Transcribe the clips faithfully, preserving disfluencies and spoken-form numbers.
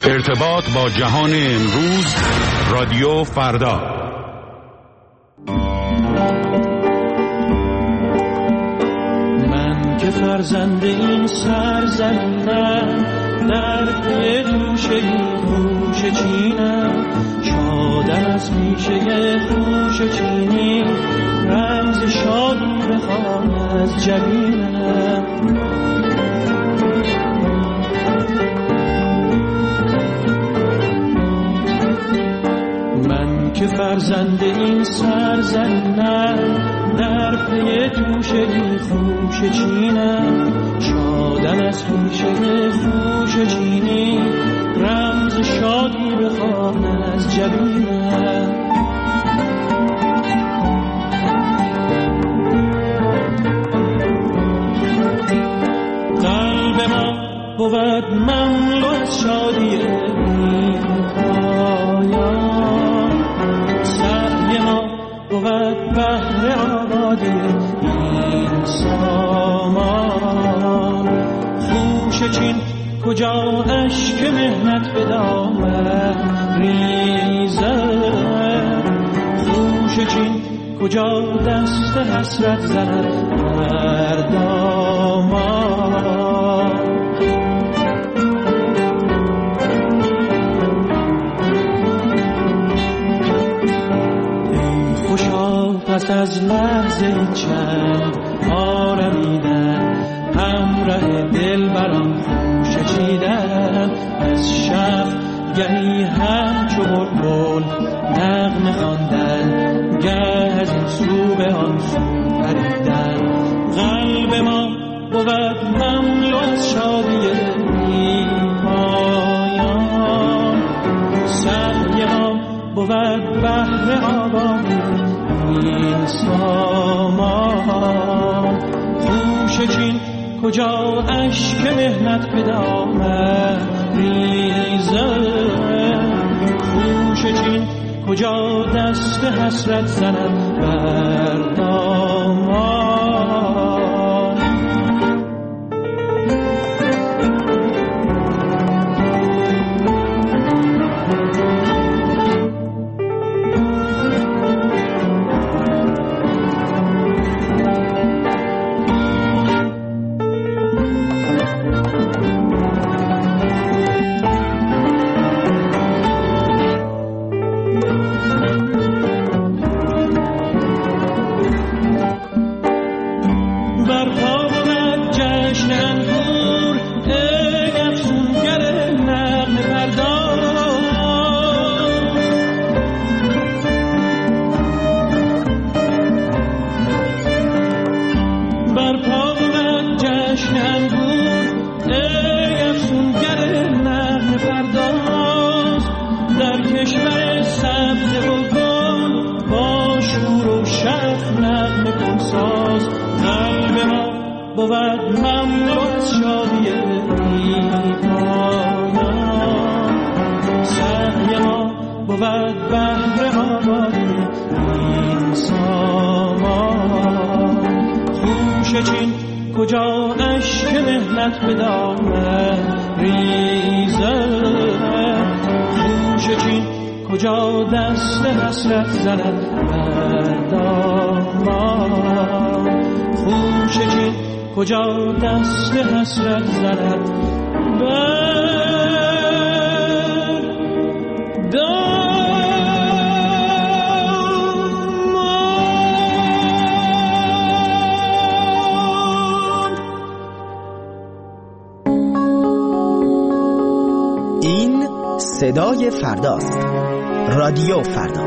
ارتباط با جهان امروز، رادیو فردا. من که فرزند این سرزمینم، در پی توشه خوش چینم، شادم از پیشه خوش چینی، رمز شادی بخوان از جبینم. من که فرزند این سرزمینم، در پی توشه خوش چینم، شادم از پیشه خوش چینی، رمز شادی بخوان از جبینم. قلب ما بود مملو از شادی این پایان، سعی ما بود بهر آبادی این سامان. خوش چین کجا اشک مهنت به دامن ریزد، خوش چین کجا دست حسرت زند بر دامان. ای خوشا پس از لحظه چند آرمیدن، همراه دل برام خوش چیدن، از شب گهی همچو بلبل نغمه خواندن، گه از این سو به آن سو پریدن. قلب ما بود مملو از شادی بی پایان، سعی ما بود بهر آبادی این سامان. خوش چین کجا اشک مهنت به دامن ریزد، خوش چین کجا دست حسرت زند بر دامان. کجا اشک مهنت به دامن ریزد، خوش چین کجا دست حسرت زند بر دامان، خوش چین کجا دست حسرت زند بر دامان. صدای فرداست. رادیو فردا.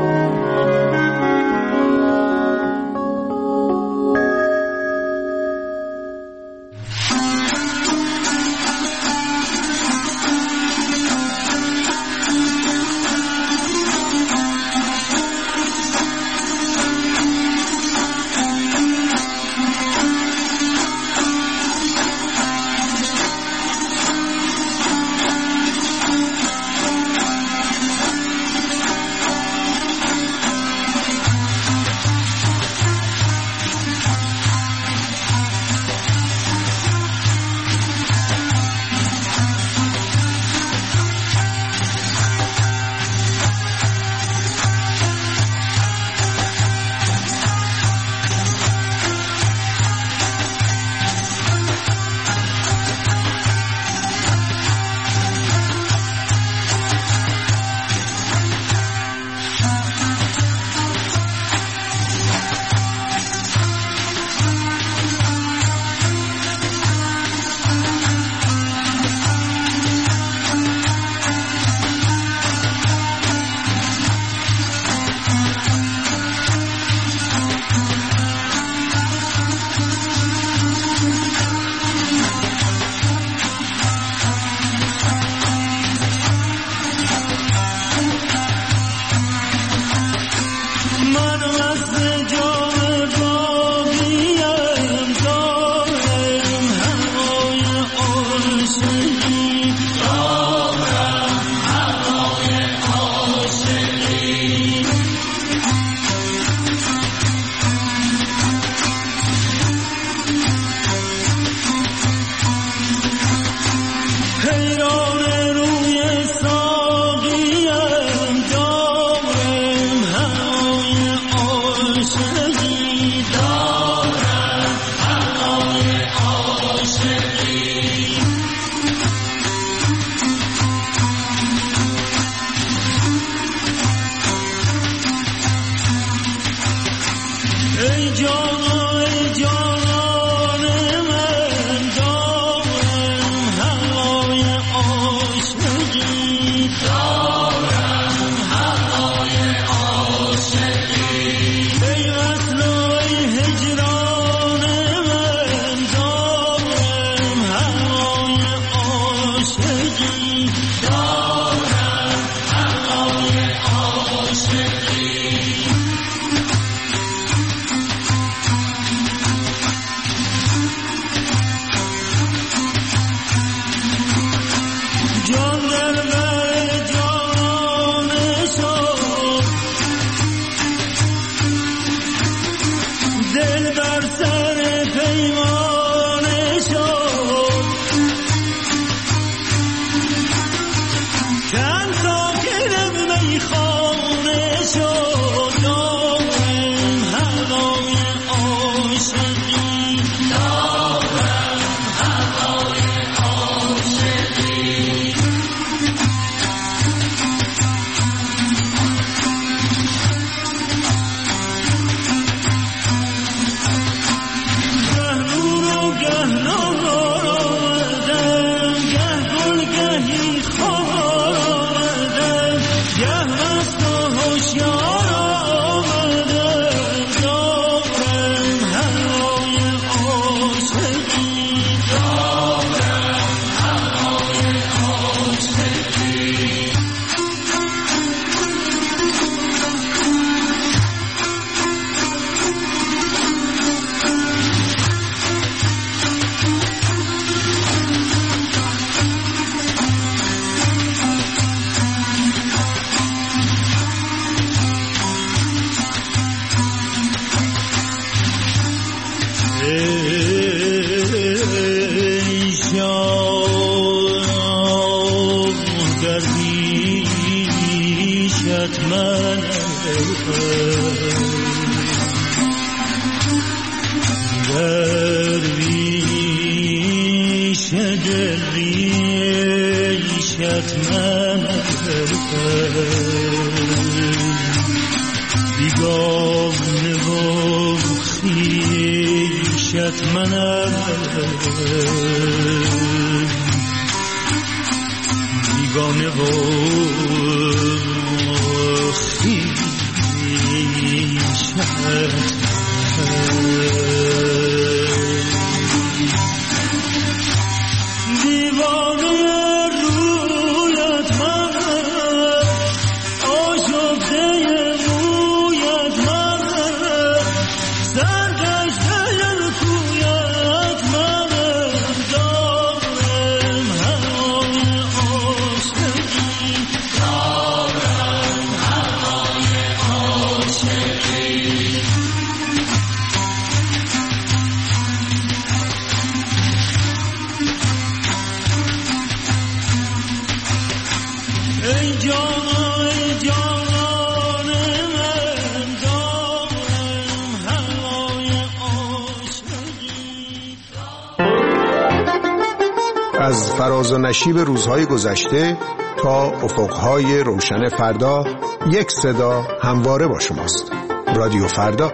از فراز و نشیب روزهای گذشته تا افقهای روشن فردا، یک صدا همواره با شماست. رادیو فردا.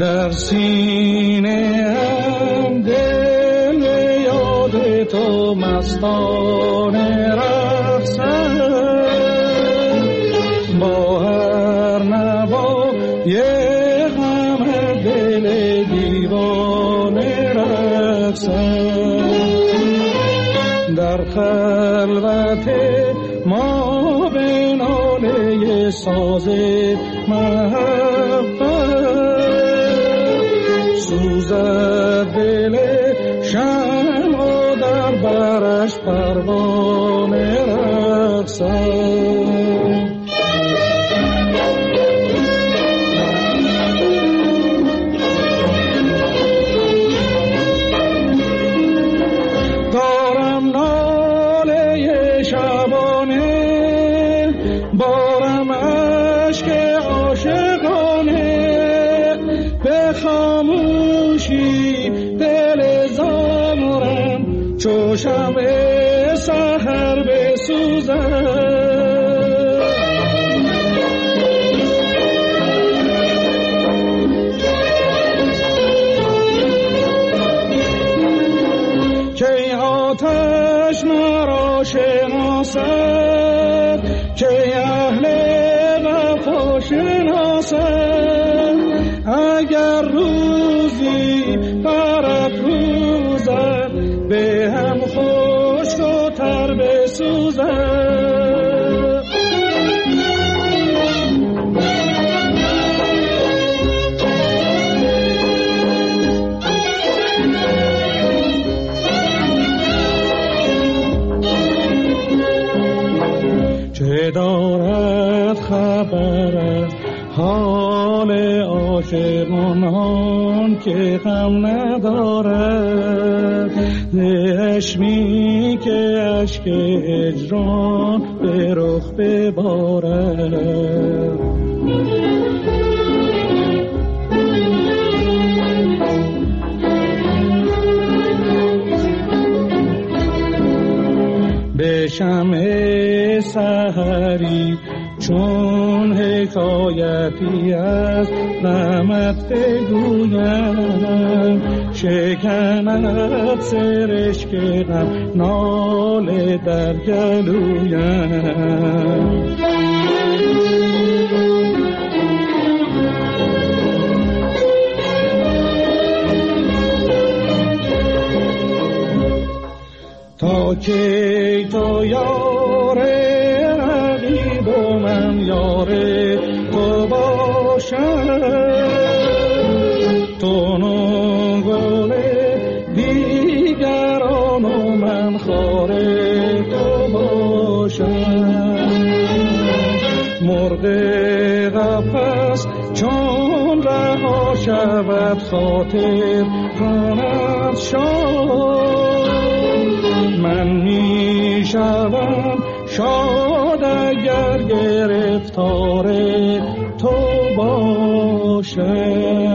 در سینه هم دل یاد تو مستانه رقصد با هر نوا یه غم دل دیوانه رقصد در خلوت ما به ناله ساز محبت سوزد دل شمع در برش پروانه رقصد دارم ناله شبانه بارم عشق عاشقانه به خاموشی دل زارم چو شمع سحر بسوزد که آتش مرا شناسد که اهل وفا شناسد اگر روزی برافروزد به هم خشک و تر بسوزد چه دارد خبر از حال عاشقان که غم ندارد چشمی که اشک هجران به رخ ببارد به شمع سحری چون حکایتی از غمت بگویم شکند سرشک غم ناله در گلویم تا کی تو یار رقیب و من یار تو باشم تو نگل دیگران و من خار تو باشم مرغ قفس چون رها شود خاطر کند شاد من می شوم شاد اگر گرفتار تو باشم